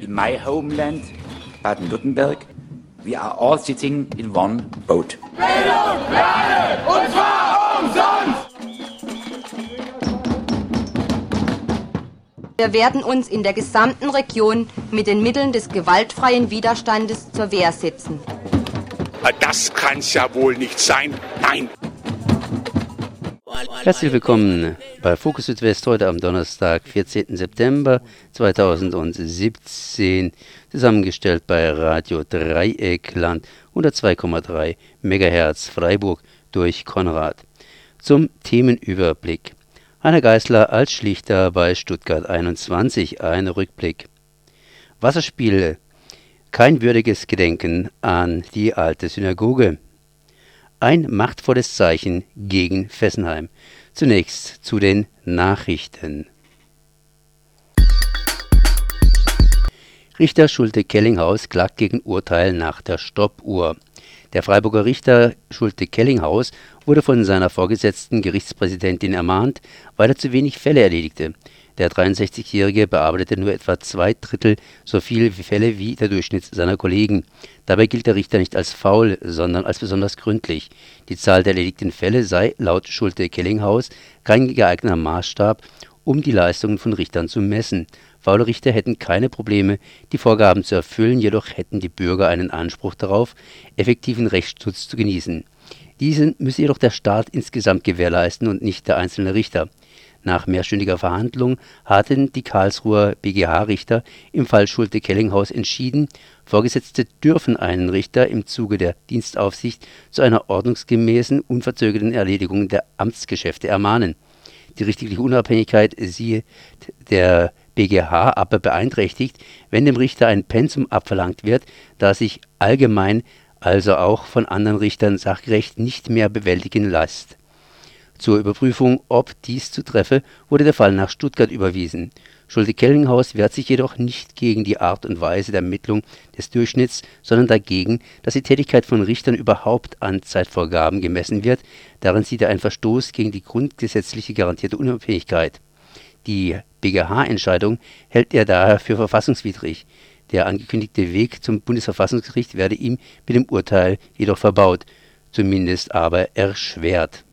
in my homeland, Baden-Württemberg, we are all sitting in one boat. Bildung für alle, und zwar umsonst! Wir werden uns in der gesamten Region mit den Mitteln des gewaltfreien Widerstandes zur Wehr setzen. Das kann's ja wohl nicht sein. Nein! Herzlich willkommen bei Fokus Südwest heute am Donnerstag, 14. September 2017, zusammengestellt bei Radio Dreieckland 102,3 MHz Freiburg durch Konrad. Zum Themenüberblick. Heiner Geißler als Schlichter bei Stuttgart 21, ein Rückblick. Wasserspiele, kein würdiges Gedenken an die alte Synagoge. Ein machtvolles Zeichen gegen Fessenheim. Zunächst zu den Nachrichten. Richter Schulte-Kellinghaus klagt gegen Urteil nach der Stoppuhr. Der Freiburger Richter Schulte-Kellinghaus wurde von seiner vorgesetzten Gerichtspräsidentin ermahnt, weil er zu wenig Fälle erledigte. Der 63-Jährige bearbeitete nur etwa 2/3 so viele Fälle wie der Durchschnitt seiner Kollegen. Dabei gilt der Richter nicht als faul, sondern als besonders gründlich. Die Zahl der erledigten Fälle sei laut Schulte-Kellinghaus kein geeigneter Maßstab, um die Leistungen von Richtern zu messen. Faule Richter hätten keine Probleme, die Vorgaben zu erfüllen, jedoch hätten die Bürger einen Anspruch darauf, effektiven Rechtsschutz zu genießen. Diesen müsse jedoch der Staat insgesamt gewährleisten und nicht der einzelne Richter. Nach mehrstündiger Verhandlung hatten die Karlsruher BGH-Richter im Fall Schulte-Kellinghaus entschieden, Vorgesetzte dürfen einen Richter im Zuge der Dienstaufsicht zu einer ordnungsgemäßen, unverzögerten Erledigung der Amtsgeschäfte ermahnen. Die richterliche Unabhängigkeit sieht der BGH aber beeinträchtigt, wenn dem Richter ein Pensum abverlangt wird, das sich allgemein, also auch von anderen Richtern sachgerecht nicht mehr bewältigen lässt. Zur Überprüfung, ob dies zutreffe, wurde der Fall nach Stuttgart überwiesen. Schulte-Kellinghaus wehrt sich jedoch nicht gegen die Art und Weise der Ermittlung des Durchschnitts, sondern dagegen, dass die Tätigkeit von Richtern überhaupt an Zeitvorgaben gemessen wird. Darin sieht er einen Verstoß gegen die grundgesetzliche garantierte Unabhängigkeit. Die BGH-Entscheidung hält er daher für verfassungswidrig. Der angekündigte Weg zum Bundesverfassungsgericht werde ihm mit dem Urteil jedoch verbaut, zumindest aber erschwert.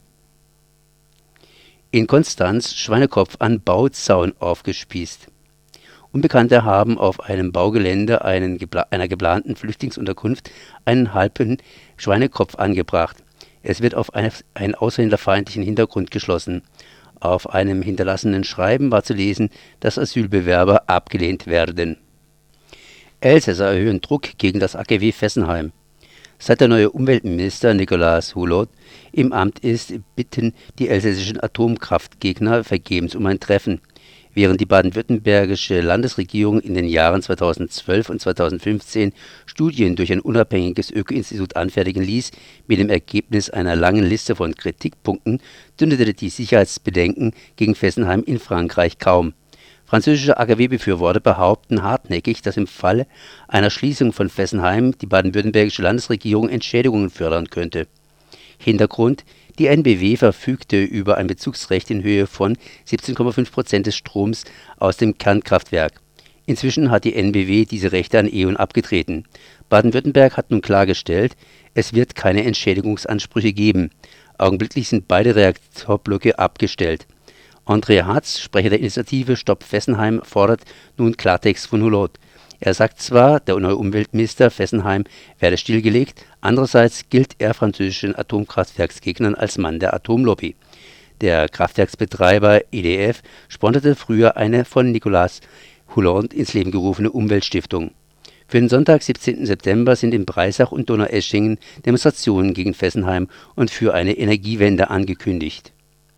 In Konstanz Schweinekopf an Bauzaun aufgespießt. Unbekannte haben auf einem Baugelände einer geplanten Flüchtlingsunterkunft einen halben Schweinekopf angebracht. Es wird auf einen ausländerfeindlichen Hintergrund geschlossen. Auf einem hinterlassenen Schreiben war zu lesen, dass Asylbewerber abgelehnt werden. Elsässer erhöhen Druck gegen das AKW Fessenheim. Seit der neue Umweltminister Nicolas Hulot im Amt ist, bitten die elsässischen Atomkraftgegner vergebens um ein Treffen. Während die baden-württembergische Landesregierung in den Jahren 2012 und 2015 Studien durch ein unabhängiges Öko-Institut anfertigen ließ, mit dem Ergebnis einer langen Liste von Kritikpunkten, dündete die Sicherheitsbedenken gegen Fessenheim in Frankreich kaum. Französische AKW-Befürworter behaupten hartnäckig, dass im Falle einer Schließung von Fessenheim die baden-württembergische Landesregierung Entschädigungen fördern könnte. Hintergrund: Die NBW verfügte über ein Bezugsrecht in Höhe von 17,5% des Stroms aus dem Kernkraftwerk. Inzwischen hat die NBW diese Rechte an E.ON abgetreten. Baden-Württemberg hat nun klargestellt, es wird keine Entschädigungsansprüche geben. Augenblicklich sind beide Reaktorblöcke abgestellt. André Hartz, Sprecher der Initiative Stopp Fessenheim, fordert nun Klartext von Hulot. Er sagt zwar, der neue Umweltminister Fessenheim werde stillgelegt, andererseits gilt er französischen Atomkraftwerksgegnern als Mann der Atomlobby. Der Kraftwerksbetreiber EDF sponserte früher eine von Nicolas Hulot ins Leben gerufene Umweltstiftung. Für den Sonntag, 17. September, sind in Breisach und Donaueschingen Demonstrationen gegen Fessenheim und für eine Energiewende angekündigt.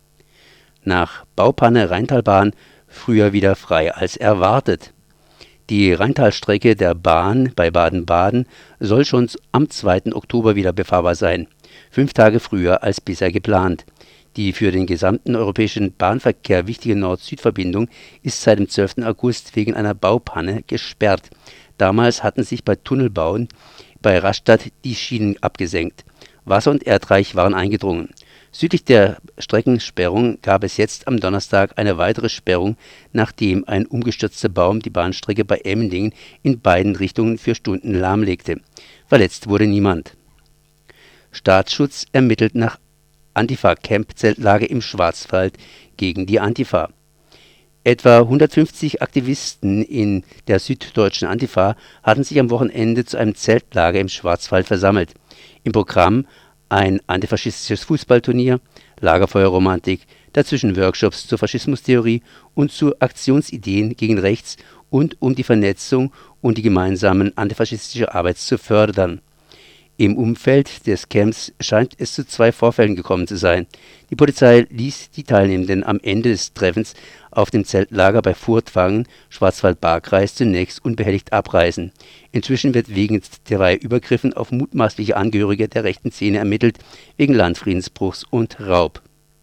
Nach Baupanne Rheintalbahn früher wieder frei als erwartet. Die Rheintalstrecke der Bahn bei Baden-Baden soll schon am 2. Oktober wieder befahrbar sein, 5 Tage früher als bisher geplant. Die für den gesamten europäischen Bahnverkehr wichtige Nord-Süd-Verbindung ist seit dem 12. August wegen einer Baupanne gesperrt. Damals hatten sich bei Tunnelbauen bei Rastatt die Schienen abgesenkt. Wasser und Erdreich waren eingedrungen. Südlich der Streckensperrung gab es jetzt am Donnerstag eine weitere Sperrung, nachdem ein umgestürzter Baum die Bahnstrecke bei Emmendingen in beiden Richtungen für Stunden lahmlegte. Verletzt wurde niemand. Staatsschutz ermittelt nach Antifa-Camp-Zeltlage im Schwarzwald gegen die Antifa. Etwa 150 Aktivisten in der süddeutschen Antifa hatten sich am Wochenende zu einem Zeltlager im Schwarzwald versammelt. Im Programm ein antifaschistisches Fußballturnier, Lagerfeuerromantik, dazwischen Workshops zur Faschismustheorie und zu Aktionsideen gegen rechts und um die Vernetzung und die gemeinsamen antifaschistische Arbeit zu fördern. Im Umfeld des Camps scheint es zu 2 Vorfällen gekommen zu sein. Die Polizei ließ die Teilnehmenden am Ende des Treffens auf dem Zeltlager bei Furtwangen, Schwarzwald-Baar-Kreis, zunächst unbehelligt abreisen. Inzwischen wird wegen 3 Übergriffen auf mutmaßliche Angehörige der rechten Szene ermittelt, wegen Landfriedensbruchs und Raub.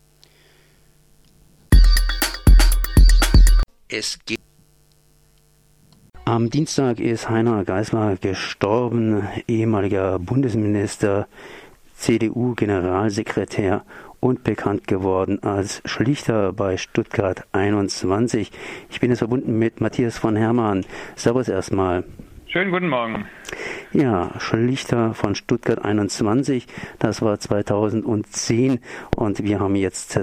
Am Dienstag ist Heiner Geisler gestorben, ehemaliger Bundesminister, CDU-Generalsekretär und bekannt geworden als Schlichter bei Stuttgart 21. Ich bin jetzt verbunden mit Matthias von Hermann. Servus erstmal. Schönen guten Morgen. Ja, Schlichter von Stuttgart 21, das war 2010 und wir haben jetzt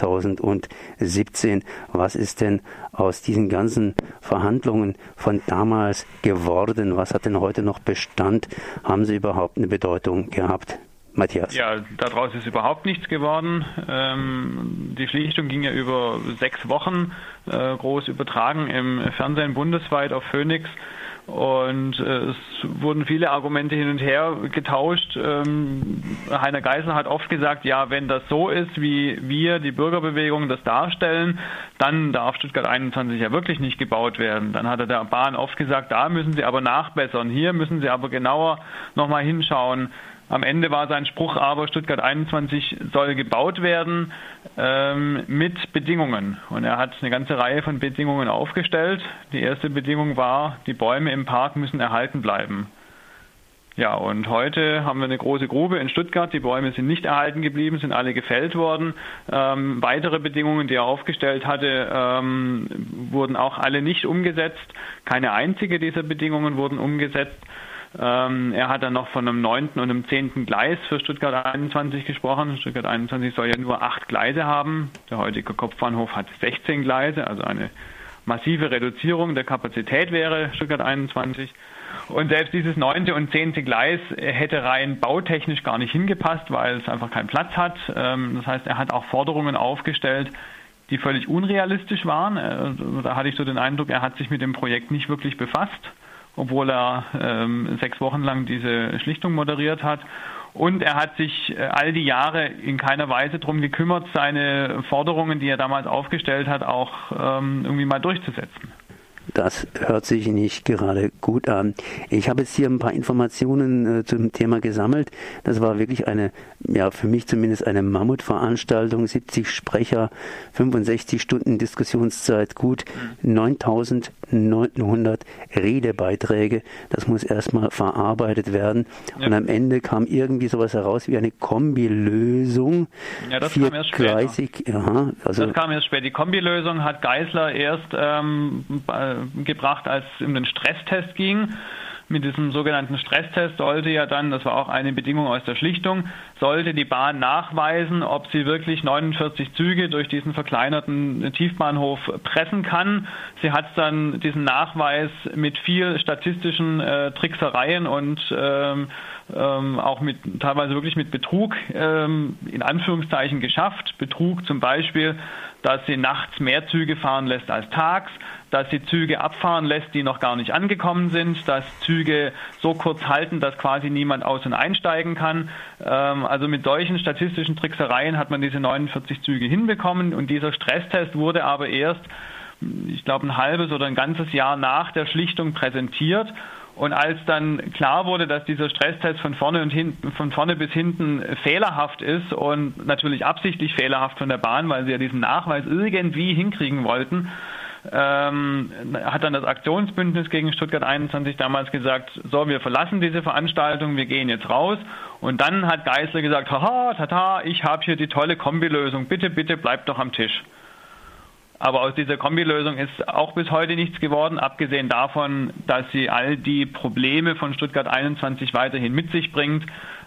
2017. Was ist denn aus diesen ganzen Verhandlungen von damals geworden? Was hat denn heute noch Bestand? Haben sie überhaupt eine Bedeutung gehabt? Matthias. Ja, daraus ist überhaupt nichts geworden. Die Schlichtung ging ja über 6 Wochen, groß übertragen im Fernsehen bundesweit auf Phoenix. Und es wurden viele Argumente hin und her getauscht. Heiner Geisler hat oft gesagt, ja, wenn das so ist, wie wir, die Bürgerbewegung, das darstellen, dann darf Stuttgart 21 ja wirklich nicht gebaut werden. Dann hat er der Bahn oft gesagt, da müssen sie aber nachbessern, hier müssen sie aber genauer nochmal hinschauen. Am Ende war sein Spruch aber, Stuttgart 21 soll gebaut werden mit Bedingungen. Und er hat eine ganze Reihe von Bedingungen aufgestellt. Die erste Bedingung war, die Bäume im Park müssen erhalten bleiben. Ja, und heute haben wir eine große Grube in Stuttgart. Die Bäume sind nicht erhalten geblieben, sind alle gefällt worden. Weitere Bedingungen, die er aufgestellt hatte, wurden auch alle nicht umgesetzt. Keine einzige dieser Bedingungen wurden umgesetzt. Er hat dann noch von einem 9. und einem 10. Gleis für Stuttgart 21 gesprochen. Stuttgart 21 soll ja nur 8 Gleise haben. Der heutige Kopfbahnhof hat 16 Gleise, also eine massive Reduzierung der Kapazität wäre Stuttgart 21. Und selbst dieses 9. und 10. Gleis hätte rein bautechnisch gar nicht hingepasst, weil es einfach keinen Platz hat. Das heißt, er hat auch Forderungen aufgestellt, die völlig unrealistisch waren. Da hatte ich so den Eindruck, er hat sich mit dem Projekt nicht wirklich befasst, obwohl er 6 Wochen lang diese Schlichtung moderiert hat. Und er hat sich all die Jahre in keiner Weise darum gekümmert, seine Forderungen, die er damals aufgestellt hat, auch irgendwie mal durchzusetzen. Das hört sich nicht gerade gut an. Ich habe jetzt hier ein paar Informationen zum Thema gesammelt. Das war wirklich eine, ja für mich zumindest eine Mammutveranstaltung. 70 Sprecher, 65 Stunden Diskussionszeit, gut 9.900 Redebeiträge. Das muss erstmal verarbeitet werden. Ja. Und am Ende kam irgendwie sowas heraus wie eine Kombilösung. Ja, das kam erst später. Aha, also das kam erst später. Die Kombilösung hat Geisler erst gebracht, als es um den Stresstest ging. Mit diesem sogenannten Stresstest sollte ja dann, das war auch eine Bedingung aus der Schlichtung, sollte die Bahn nachweisen, ob sie wirklich 49 Züge durch diesen verkleinerten Tiefbahnhof pressen kann. Sie hat dann diesen Nachweis mit viel statistischen Tricksereien und auch teilweise wirklich mit Betrug in Anführungszeichen geschafft. Betrug zum Beispiel, dass sie nachts mehr Züge fahren lässt als tags, dass sie Züge abfahren lässt, die noch gar nicht angekommen sind, dass Züge so kurz halten, dass quasi niemand aus- und einsteigen kann. Also mit solchen statistischen Tricksereien hat man diese 49 Züge hinbekommen und dieser Stresstest wurde aber erst, ich glaube, ein halbes oder ein ganzes Jahr nach der Schlichtung präsentiert. Und als dann klar wurde, dass dieser Stresstest von vorne bis hinten fehlerhaft ist und natürlich absichtlich fehlerhaft von der Bahn, weil sie ja diesen Nachweis irgendwie hinkriegen wollten, hat dann das Aktionsbündnis gegen Stuttgart 21 damals gesagt, so, wir verlassen diese Veranstaltung, wir gehen jetzt raus. Und dann hat Geisler gesagt, haha, tata, ich habe hier die tolle Kombilösung, bitte, bitte bleibt doch am Tisch. Aber aus dieser Kombilösung ist auch bis heute nichts geworden, abgesehen davon, dass sie all die Probleme von Stuttgart 21 weiterhin mit sich bringt,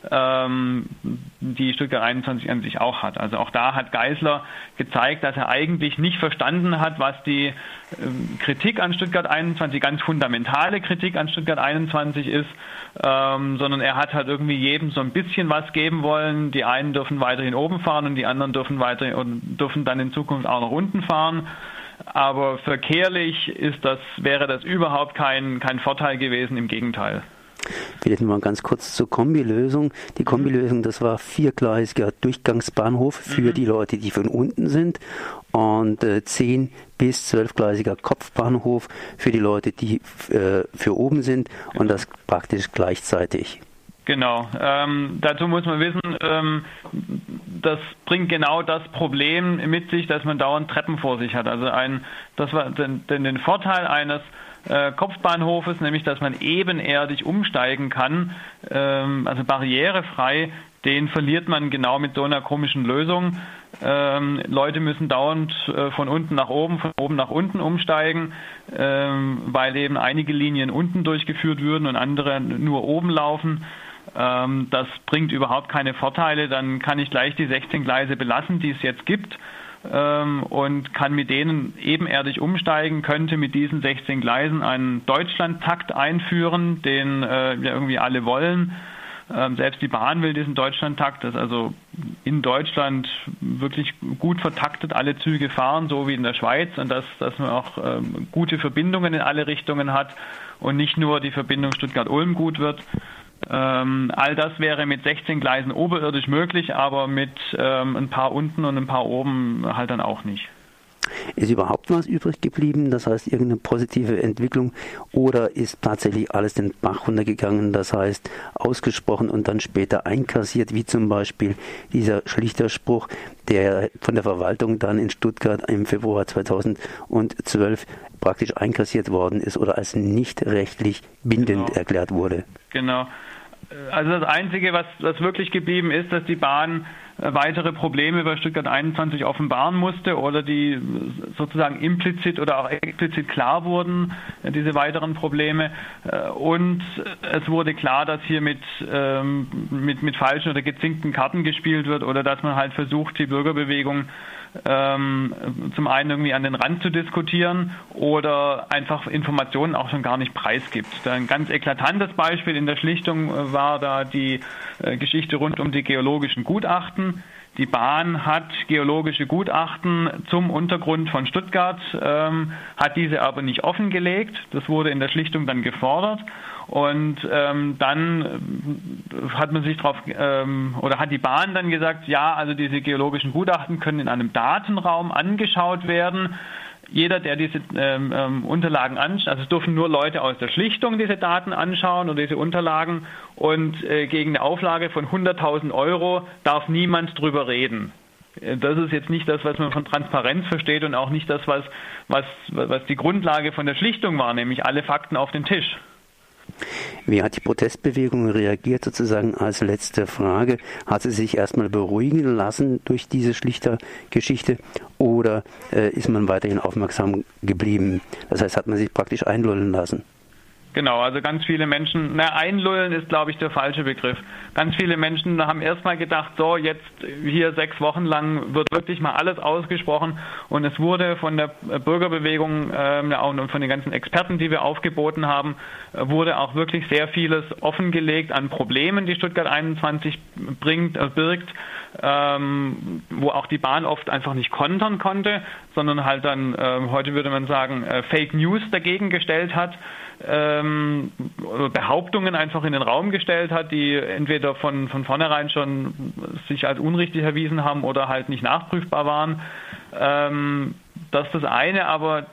die Stuttgart 21 an sich auch hat. Also auch da hat Geisler gezeigt, dass er eigentlich nicht verstanden hat, was die Kritik an Stuttgart 21, ganz fundamentale Kritik an Stuttgart 21 ist, sondern er hat halt irgendwie jedem so ein bisschen was geben wollen. Die einen dürfen weiterhin oben fahren und die anderen dürfen dann in Zukunft auch nach unten fahren. Aber verkehrlich wäre das überhaupt kein Vorteil gewesen, im Gegenteil. Vielleicht noch mal ganz kurz zur Kombilösung. Die Kombilösung, das war 4-gleisiger Durchgangsbahnhof für die Leute, die von unten sind, und 10- bis 12-gleisiger Kopfbahnhof für die Leute, die für oben sind, und das praktisch gleichzeitig. Genau. Dazu muss man wissen, das bringt genau das Problem mit sich, dass man dauernd Treppen vor sich hat. Also das war den Vorteil eines Kopfbahnhofes, nämlich dass man ebenerdig umsteigen kann, also barrierefrei, den verliert man genau mit so einer komischen Lösung. Leute müssen dauernd von unten nach oben, von oben nach unten umsteigen, weil eben einige Linien unten durchgeführt würden und andere nur oben laufen. Das bringt überhaupt keine Vorteile. Dann kann ich gleich die 16 Gleise belassen, die es jetzt gibt, und kann mit denen ebenerdig umsteigen, könnte mit diesen 16 Gleisen einen Deutschlandtakt einführen, den ja irgendwie alle wollen. Selbst die Bahn will diesen Deutschlandtakt, dass also in Deutschland wirklich gut vertaktet alle Züge fahren, so wie in der Schweiz, und dass man auch gute Verbindungen in alle Richtungen hat und nicht nur die Verbindung Stuttgart-Ulm gut wird. All das wäre mit 16 Gleisen oberirdisch möglich, aber mit ein paar unten und ein paar oben halt dann auch nicht. Ist überhaupt was übrig geblieben, das heißt irgendeine positive Entwicklung, oder ist tatsächlich alles den Bach runtergegangen, das heißt ausgesprochen und dann später einkassiert, wie zum Beispiel dieser Schlichterspruch, der von der Verwaltung dann in Stuttgart im Februar 2012 praktisch einkassiert worden ist oder als nicht rechtlich bindend erklärt wurde? Genau. Also das Einzige, was wirklich geblieben ist, dass die Bahn weitere Probleme bei Stuttgart 21 offenbaren musste oder die sozusagen implizit oder auch explizit klar wurden, diese weiteren Probleme. Und es wurde klar, dass hier mit falschen oder gezinkten Karten gespielt wird oder dass man halt versucht, die Bürgerbewegung zum einen irgendwie an den Rand zu diskutieren oder einfach Informationen auch schon gar nicht preisgibt. Ein ganz eklatantes Beispiel in der Schlichtung war da die Geschichte rund um die geologischen Gutachten. Die Bahn hat geologische Gutachten zum Untergrund von Stuttgart, hat diese aber nicht offengelegt. Das wurde in der Schlichtung dann gefordert. Und dann hat man sich oder hat die Bahn dann gesagt, ja, also diese geologischen Gutachten können in einem Datenraum angeschaut werden. Jeder, der diese Unterlagen anschaut, also es dürfen nur Leute aus der Schlichtung diese Daten anschauen oder diese Unterlagen, und gegen eine Auflage von 100.000 € darf niemand drüber reden. Das ist jetzt nicht das, was man von Transparenz versteht, und auch nicht das, was die Grundlage von der Schlichtung war, nämlich alle Fakten auf den Tisch. Wie hat die Protestbewegung reagiert, sozusagen als letzte Frage? Hat sie sich erstmal beruhigen lassen durch diese Schlichtergeschichte oder ist man weiterhin aufmerksam geblieben? Das heißt, hat man sich praktisch einlullen lassen? Genau, also ganz viele Menschen, einlullen ist, glaube ich, der falsche Begriff. Ganz viele Menschen haben erstmal gedacht, so, jetzt hier 6 Wochen lang wird wirklich mal alles ausgesprochen, und es wurde von der Bürgerbewegung und von den ganzen Experten, die wir aufgeboten haben, wurde auch wirklich sehr vieles offengelegt an Problemen, die Stuttgart 21 birgt, wo auch die Bahn oft einfach nicht kontern konnte, sondern halt dann, heute würde man sagen, Fake News dagegen gestellt hat, Behauptungen einfach in den Raum gestellt hat, die entweder von vornherein schon sich als unrichtig erwiesen haben oder halt nicht nachprüfbar waren. Das ist das eine, aber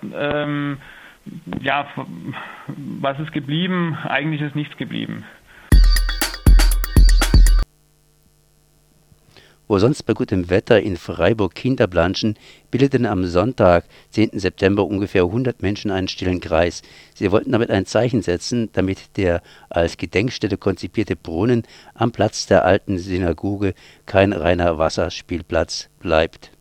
was ist geblieben? Eigentlich ist nichts geblieben. Wo sonst bei gutem Wetter in Freiburg Kinder planschen, bildeten am Sonntag, 10. September, ungefähr 100 Menschen einen stillen Kreis. Sie wollten damit ein Zeichen setzen, damit der als Gedenkstätte konzipierte Brunnen am Platz der alten Synagoge kein reiner Wasserspielplatz bleibt.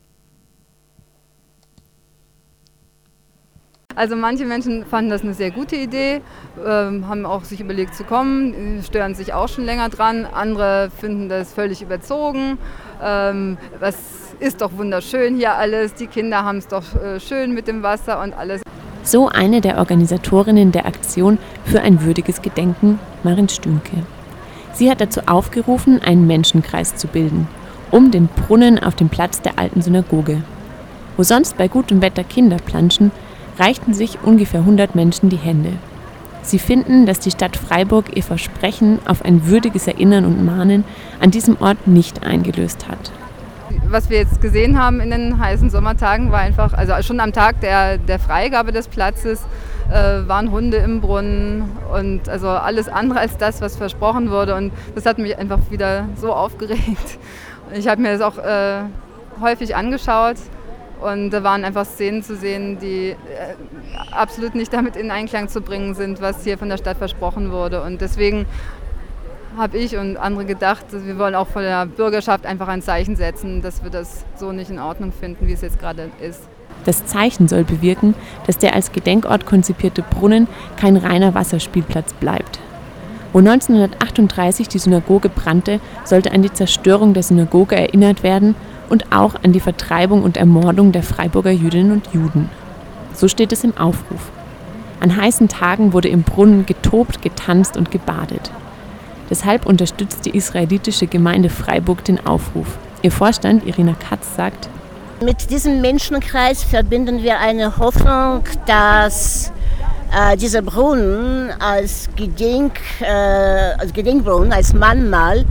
Also manche Menschen fanden das eine sehr gute Idee, haben auch sich überlegt zu kommen, stören sich auch schon länger dran. Andere finden das völlig überzogen. Das ist doch wunderschön hier alles, die Kinder haben es doch schön mit dem Wasser und alles. So eine der Organisatorinnen der Aktion für ein würdiges Gedenken, Marin Stünke. Sie hat dazu aufgerufen, einen Menschenkreis zu bilden, um den Brunnen auf dem Platz der alten Synagoge. Wo sonst bei gutem Wetter Kinder planschen, reichten sich ungefähr 100 Menschen die Hände. Sie finden, dass die Stadt Freiburg ihr Versprechen auf ein würdiges Erinnern und Mahnen an diesem Ort nicht eingelöst hat. Was wir jetzt gesehen haben in den heißen Sommertagen war einfach, also schon am Tag der Freigabe des Platzes waren Hunde im Brunnen und also alles andere als das, was versprochen wurde. Und das hat mich einfach wieder so aufgeregt. Ich habe mir das auch häufig angeschaut. Und da waren einfach Szenen zu sehen, die absolut nicht damit in Einklang zu bringen sind, was hier von der Stadt versprochen wurde. Und deswegen habe ich und andere gedacht, wir wollen auch von der Bürgerschaft einfach ein Zeichen setzen, dass wir das so nicht in Ordnung finden, wie es jetzt gerade ist. Das Zeichen soll bewirken, dass der als Gedenkort konzipierte Brunnen kein reiner Wasserspielplatz bleibt. Wo 1938 die Synagoge brannte, sollte an die Zerstörung der Synagoge erinnert werden und auch an die Vertreibung und Ermordung der Freiburger Jüdinnen und Juden. So steht es im Aufruf. An heißen Tagen wurde im Brunnen getobt, getanzt und gebadet. Deshalb unterstützt die israelitische Gemeinde Freiburg den Aufruf. Ihr Vorstand Irina Katz sagt: Mit diesem Menschenkreis verbinden wir eine Hoffnung, dass dieser Brunnen als Gedenkbrunnen, als Mahnmal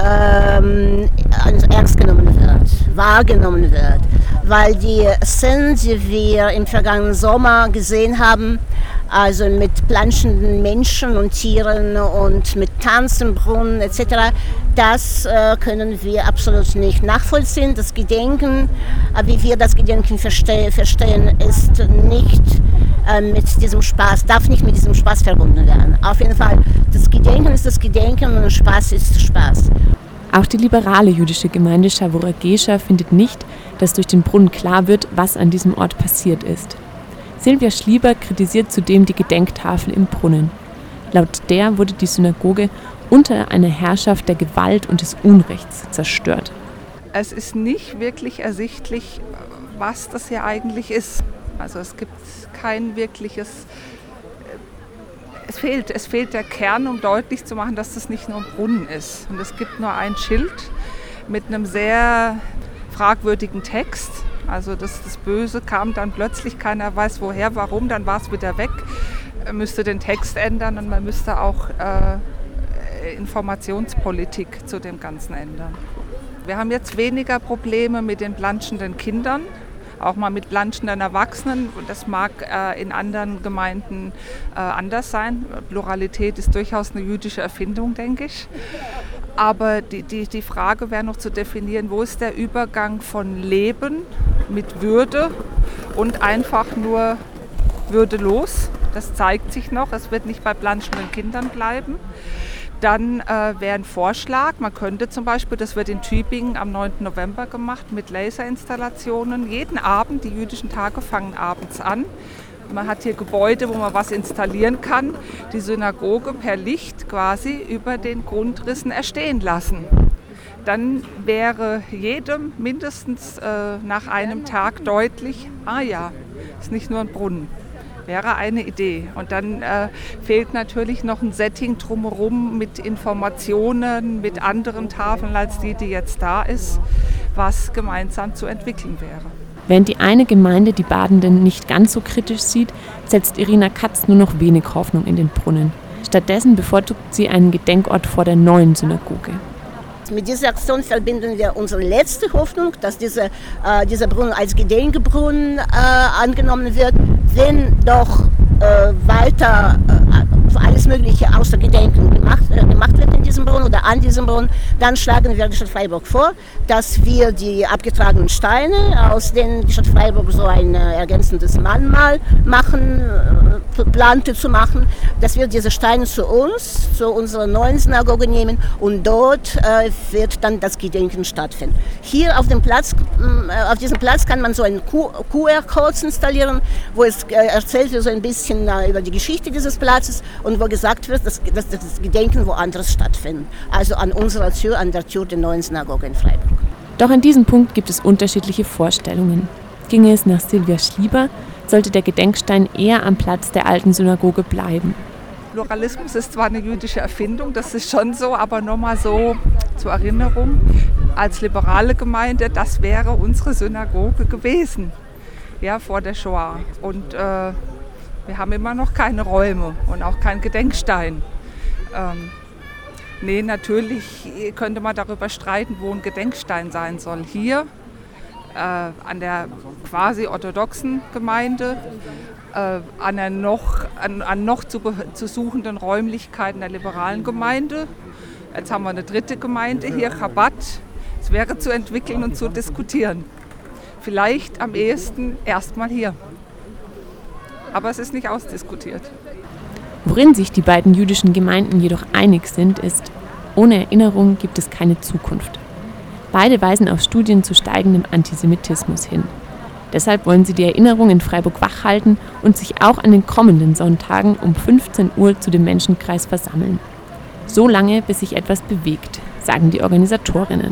ernst genommen wird, wahrgenommen wird. Weil die Szenen, die wir im vergangenen Sommer gesehen haben, also mit planschenden Menschen und Tieren und mit Tanzen, Brunnen etc., das können wir absolut nicht nachvollziehen. Das Gedenken, wie wir das Gedenken verstehen, ist nicht mit diesem Spaß, darf nicht mit diesem Spaß verbunden werden. Auf jeden Fall, das Gedenken ist das Gedenken und Spaß ist Spaß. Auch die liberale jüdische Gemeinde Shavura Gesha findet nicht, dass durch den Brunnen klar wird, was an diesem Ort passiert ist. Silvia Schlieber kritisiert zudem die Gedenktafel im Brunnen. Laut der wurde die Synagoge unter einer Herrschaft der Gewalt und des Unrechts zerstört. Es ist nicht wirklich ersichtlich, was das hier eigentlich ist. Also es gibt kein wirkliches, es fehlt der Kern, um deutlich zu machen, dass das nicht nur ein Brunnen ist. Und es gibt nur ein Schild mit einem sehr fragwürdigen Text. Also das Böse kam dann plötzlich, keiner weiß woher, warum, dann war es wieder weg. Man müsste den Text ändern und man müsste auch Informationspolitik zu dem Ganzen ändern. Wir haben jetzt weniger Probleme mit den planschenden Kindern, auch mal mit planschenden Erwachsenen. Das mag in anderen Gemeinden anders sein. Pluralität ist durchaus eine jüdische Erfindung, denke ich. Aber die Frage wäre noch zu definieren, wo ist der Übergang von Leben mit Würde und einfach nur würdelos. Das zeigt sich noch, es wird nicht bei planschenden Kindern bleiben. Dann wäre ein Vorschlag, man könnte zum Beispiel, das wird in Tübingen am 9. November gemacht, mit Laserinstallationen. Jeden Abend, die jüdischen Tage fangen abends an. Man hat hier Gebäude, wo man was installieren kann. Die Synagoge per Licht quasi über den Grundrissen erstehen lassen. Dann wäre jedem mindestens nach einem Tag deutlich, ist nicht nur ein Brunnen. Wäre eine Idee. Und dann fehlt natürlich noch ein Setting drumherum mit Informationen, mit anderen Tafeln als die jetzt da ist, was gemeinsam zu entwickeln wäre. Während die eine Gemeinde die Badenden nicht ganz so kritisch sieht, setzt Irina Katz nur noch wenig Hoffnung in den Brunnen. Stattdessen bevorzugt sie einen Gedenkort vor der neuen Synagoge. Mit dieser Aktion verbinden wir unsere letzte Hoffnung, dass dieser Brunnen als Gedenkbrunnen angenommen wird. Wenn doch weiter alles Mögliche außer Gedenken gemacht wird in diesem Brunnen oder an diesem Brunnen, dann schlagen wir der Stadt Freiburg vor, dass wir die abgetragenen Steine, aus denen die Stadt Freiburg so ein ergänzendes Mahnmal plante zu machen, dass wir diese Steine zu unserer neuen Synagoge nehmen und dort wird dann das Gedenken stattfinden. Hier auf diesem Platz kann man so einen QR-Code installieren, wo es erzählt wird so ein bisschen über die Geschichte dieses Platzes und wo gesagt wird, dass das Gedenken woanders stattfindet. Also an unserer Tür, an der Tür der neuen Synagoge in Freiburg. Doch an diesem Punkt gibt es unterschiedliche Vorstellungen. Ginge es nach Silvia Schlieber, sollte der Gedenkstein eher am Platz der alten Synagoge bleiben. Pluralismus ist zwar eine jüdische Erfindung, das ist schon so, aber nochmal so zur Erinnerung, als liberale Gemeinde, das wäre unsere Synagoge gewesen, ja, vor der Shoah. Und wir haben immer noch keine Räume und auch keinen Gedenkstein. Natürlich könnte man darüber streiten, wo ein Gedenkstein sein soll. Hier an der quasi orthodoxen Gemeinde, an noch zu suchenden Räumlichkeiten der liberalen Gemeinde. Jetzt haben wir eine dritte Gemeinde hier, Chabad. Es wäre zu entwickeln und zu diskutieren. Vielleicht am ehesten erstmal hier. Aber es ist nicht ausdiskutiert. Worin sich die beiden jüdischen Gemeinden jedoch einig sind, ist, ohne Erinnerung gibt es keine Zukunft. Beide weisen auf Studien zu steigendem Antisemitismus hin. Deshalb wollen sie die Erinnerung in Freiburg wachhalten und sich auch an den kommenden Sonntagen um 15 Uhr zu dem Menschenkreis versammeln. So lange, bis sich etwas bewegt, sagen die Organisatorinnen.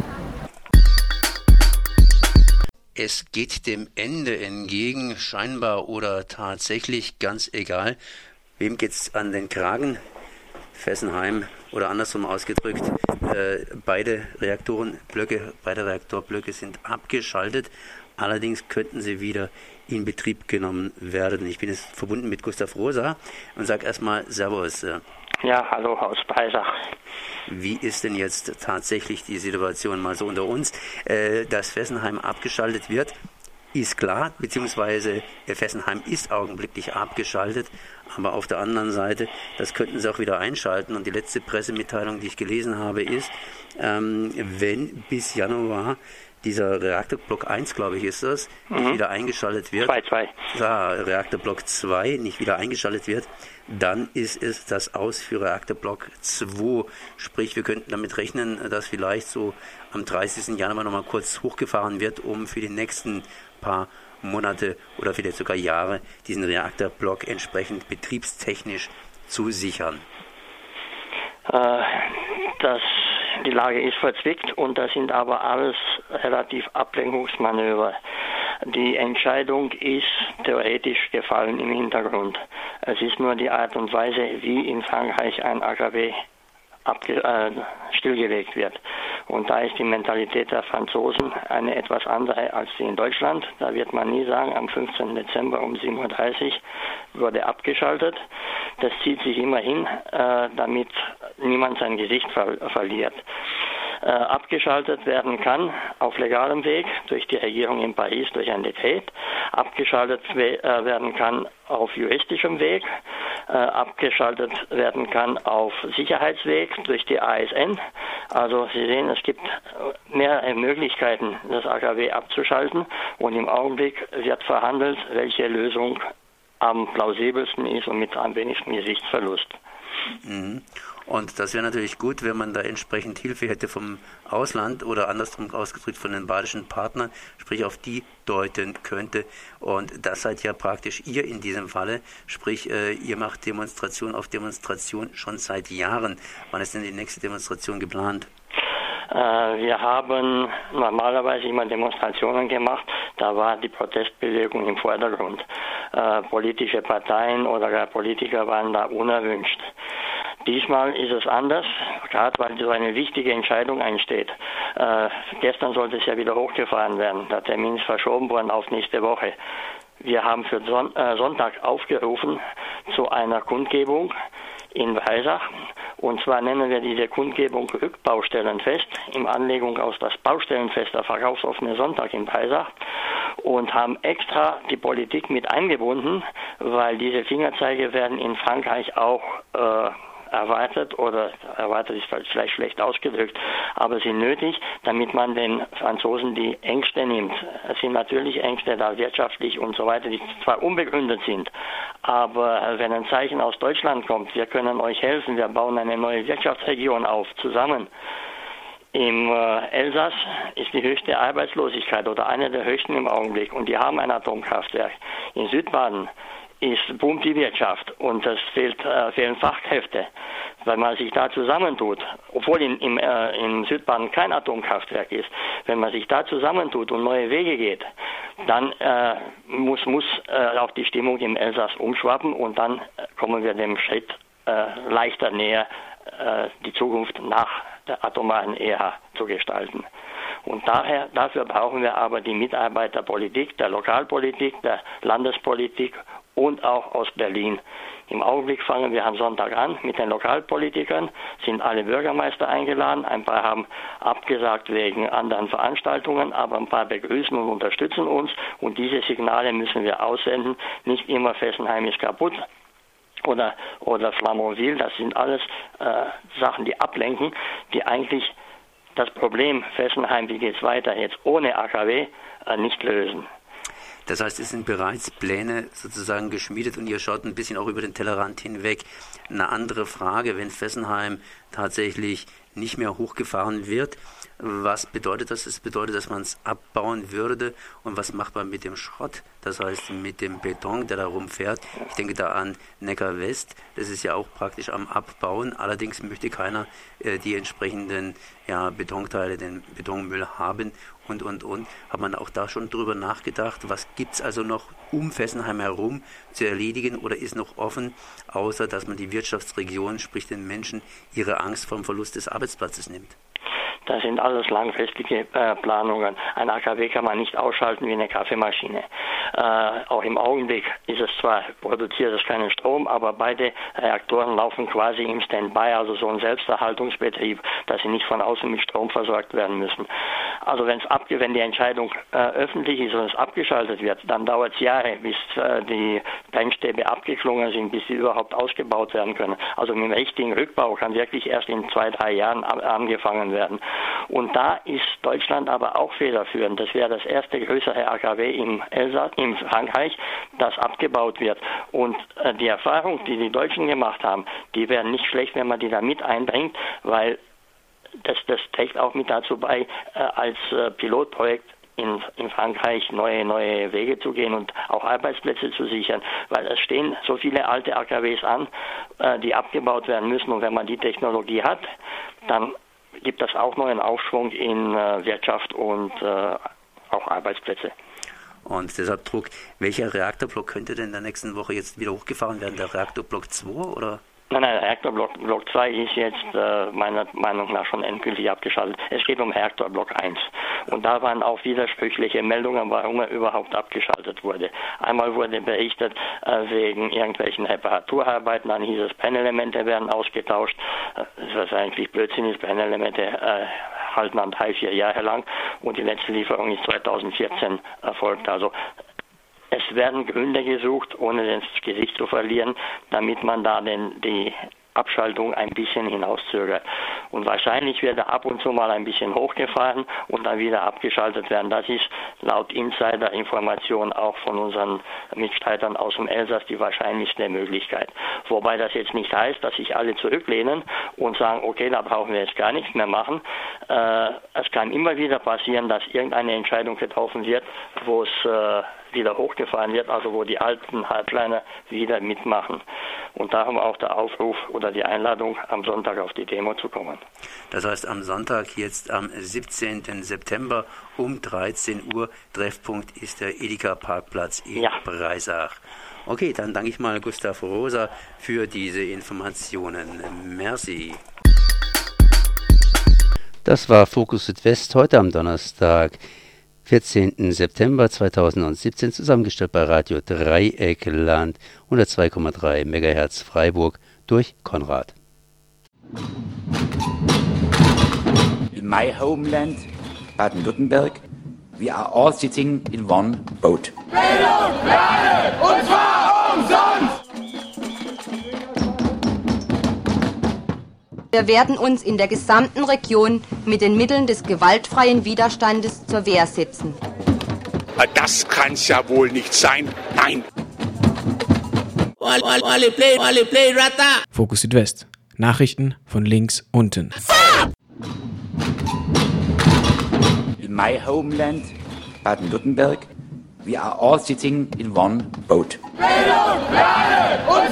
Es geht dem Ende entgegen, scheinbar oder tatsächlich, ganz egal. Wem geht's an den Kragen? Fessenheim oder andersrum ausgedrückt, beide Reaktorblöcke sind abgeschaltet. Allerdings könnten sie wieder in Betrieb genommen werden. Ich bin jetzt verbunden mit Gustav Rosa und sage erstmal Servus. Ja, hallo aus Breisach. Wie ist denn jetzt tatsächlich die Situation mal so unter uns, dass Fessenheim abgeschaltet wird? Ist klar, beziehungsweise Fessenheim ist augenblicklich abgeschaltet, aber auf der anderen Seite, das könnten sie auch wieder einschalten. Und die letzte Pressemitteilung, die ich gelesen habe, ist, wenn bis Januar dieser Reaktorblock 1, glaube ich, ist das, nicht wieder eingeschaltet wird, Reaktorblock 2 nicht wieder eingeschaltet wird, dann ist es das Aus für Reaktorblock 2. Sprich, wir könnten damit rechnen, dass vielleicht so am 30. Januar nochmal kurz hochgefahren wird, um für die nächsten paar Monate oder vielleicht sogar Jahre diesen Reaktorblock entsprechend betriebstechnisch zu sichern. Die Lage ist verzwickt und das sind aber alles relativ Ablenkungsmanöver. Die Entscheidung ist theoretisch gefallen im Hintergrund. Es ist nur die Art und Weise, wie in Frankreich ein AKW stillgelegt wird. Und da ist die Mentalität der Franzosen eine etwas andere als die in Deutschland. Da wird man nie sagen, am 15. Dezember um 7.30 Uhr wurde abgeschaltet. Das zieht sich immer hin, damit niemand sein Gesicht verliert. Abgeschaltet werden kann auf legalem Weg durch die Regierung in Paris, durch ein Dekret. Abgeschaltet werden kann auf juristischem Weg. Abgeschaltet werden kann auf Sicherheitsweg durch die ASN. Also Sie sehen, es gibt mehrere Möglichkeiten, das AKW abzuschalten. Und im Augenblick wird verhandelt, welche Lösung am plausibelsten ist und mit am wenigsten Gesichtsverlust. Mhm. Und das wäre natürlich gut, wenn man da entsprechend Hilfe hätte vom Ausland oder andersrum ausgedrückt von den badischen Partnern, sprich auf die deuten könnte. Und das seid ja praktisch ihr in diesem Falle, sprich ihr macht Demonstration auf Demonstration schon seit Jahren. Wann ist denn die nächste Demonstration geplant? Wir haben normalerweise immer Demonstrationen gemacht, da war die Protestbewegung im Vordergrund. Politische Parteien oder gar Politiker waren da unerwünscht. Diesmal ist es anders, gerade weil so eine wichtige Entscheidung einsteht. Gestern sollte es ja wieder hochgefahren werden. Der Termin ist verschoben worden auf nächste Woche. Wir haben für Sonntag aufgerufen zu einer Kundgebung in Breisach. Und zwar nennen wir diese Kundgebung Rückbaustellenfest, in Anlegung aus das Baustellenfest, der verkaufsoffene Sonntag in Breisach. und haben extra die Politik mit eingebunden, weil diese Fingerzeige werden in Frankreich auch erwartet ist vielleicht schlecht ausgedrückt, aber sind nötig, damit man den Franzosen die Ängste nimmt. Es sind natürlich Ängste da wirtschaftlich und so weiter, die zwar unbegründet sind, aber wenn ein Zeichen aus Deutschland kommt, wir können euch helfen, wir bauen eine neue Wirtschaftsregion auf, zusammen. Im Elsass ist die höchste Arbeitslosigkeit oder eine der höchsten im Augenblick und die haben ein Atomkraftwerk. In Südbaden boomt die Wirtschaft und es fehlen Fachkräfte, weil man sich da zusammentut, obwohl in Südbaden kein Atomkraftwerk ist, wenn man sich da zusammentut und neue Wege geht, dann muss auch die Stimmung im Elsass umschwappen und dann kommen wir dem Schritt leichter näher, die Zukunft nach der atomaren Ära zu gestalten. Und dafür brauchen wir aber die Mitarbeit der Politik, der Lokalpolitik, der Landespolitik und auch aus Berlin. Im Augenblick fangen wir am Sonntag an mit den Lokalpolitikern, sind alle Bürgermeister eingeladen, ein paar haben abgesagt wegen anderen Veranstaltungen, aber ein paar begrüßen und unterstützen uns und diese Signale müssen wir aussenden, nicht immer Fessenheim ist kaputt oder Flamanville, das sind alles Sachen, die ablenken, die eigentlich das Problem Fessenheim, wie geht es weiter jetzt ohne AKW, nicht lösen. Das heißt, es sind bereits Pläne sozusagen geschmiedet und ihr schaut ein bisschen auch über den Tellerrand hinweg. Eine andere Frage, wenn Fessenheim tatsächlich nicht mehr hochgefahren wird, was bedeutet das? Es bedeutet, dass man es abbauen würde und was macht man mit dem Schrott? Das heißt, mit dem Beton, der da rumfährt. Ich denke da an Neckar West, das ist ja auch praktisch am Abbauen. Allerdings möchte keiner die entsprechenden Betonteile, den Betonmüll haben und. Hat man auch da schon drüber nachgedacht, was gibt es also noch um Fessenheim herum zu erledigen oder ist noch offen, außer dass man die Wirtschaftsregion, sprich den Menschen, ihre Angst vor dem Verlust des Arbeitsplatzes nimmt? Das sind alles langfristige Planungen. Ein AKW kann man nicht ausschalten wie eine Kaffeemaschine. Auch im Augenblick ist es zwar, produziert es keinen Strom, aber beide Reaktoren laufen quasi im Standby, also so ein Selbsterhaltungsbetrieb, dass sie nicht von außen mit Strom versorgt werden müssen. Also wenn die Entscheidung öffentlich ist und es abgeschaltet wird, dann dauert es Jahre, bis die Brennstäbe abgeklungen sind, bis sie überhaupt ausgebaut werden können. Also mit dem richtigen Rückbau kann wirklich erst in 2-3 Jahren angefangen werden. Und da ist Deutschland aber auch federführend. Das wäre das erste größere AKW im Elsass, in Frankreich, das abgebaut wird. Und die Erfahrung, die die Deutschen gemacht haben, die wären nicht schlecht, wenn man die da mit einbringt, weil das trägt auch mit dazu bei, als Pilotprojekt in Frankreich neue Wege zu gehen und auch Arbeitsplätze zu sichern, weil es stehen so viele alte AKWs an, die abgebaut werden müssen. Und wenn man die Technologie hat, dann gibt das auch neuen Aufschwung in Wirtschaft und auch Arbeitsplätze. Und deshalb Druck, welcher Reaktorblock könnte denn in der nächsten Woche jetzt wieder hochgefahren werden? Der Reaktorblock 2 oder? Nein, Reaktorblock 2 ist jetzt meiner Meinung nach schon endgültig abgeschaltet. Es geht um Reaktorblock 1. Und da waren auch widersprüchliche Meldungen, warum er überhaupt abgeschaltet wurde. Einmal wurde berichtet wegen irgendwelchen Reparaturarbeiten, dann hieß es, Brennelemente werden ausgetauscht. Das eigentlich Blödsinn ist, Brennelemente halten dann 3-4 Jahre lang und die letzte Lieferung ist 2014 erfolgt. Also es werden Gründe gesucht, ohne das Gesicht zu verlieren, damit man da die Abschaltung ein bisschen hinauszögert. Und wahrscheinlich wird er ab und zu mal ein bisschen hochgefahren und dann wieder abgeschaltet werden. Das ist laut Insider-Information auch von unseren Mitstreitern aus dem Elsass die wahrscheinlichste Möglichkeit. Wobei das jetzt nicht heißt, dass sich alle zurücklehnen und sagen, okay, da brauchen wir jetzt gar nichts mehr machen. Es kann immer wieder passieren, dass irgendeine Entscheidung getroffen wird, wo es wieder hochgefahren wird, also wo die alten Hardliner wieder mitmachen. Und darum auch der Aufruf oder die Einladung, am Sonntag auf die Demo zu kommen. Das heißt, am Sonntag, jetzt am 17. September um 13 Uhr, Treffpunkt ist der Edeka-Parkplatz in Breisach. Okay, dann danke ich mal Gustav Rosa für diese Informationen. Merci. Das war Fokus Südwest heute am Donnerstag, 14. September 2017, zusammengestellt bei Radio Dreieckland, 102,3 MHz Freiburg durch Konrad. In my homeland, Baden-Württemberg, We are all sitting in one boat. Bildung für alle, und zwar umsonst! Wir werden uns in der gesamten Region mit den Mitteln des gewaltfreien Widerstandes zur Wehr setzen. Das kann's ja wohl nicht sein. Nein. Fokus Südwest. Nachrichten von links unten. In my homeland, Baden-Württemberg, we are all sitting in one boat. Bildung für alle, und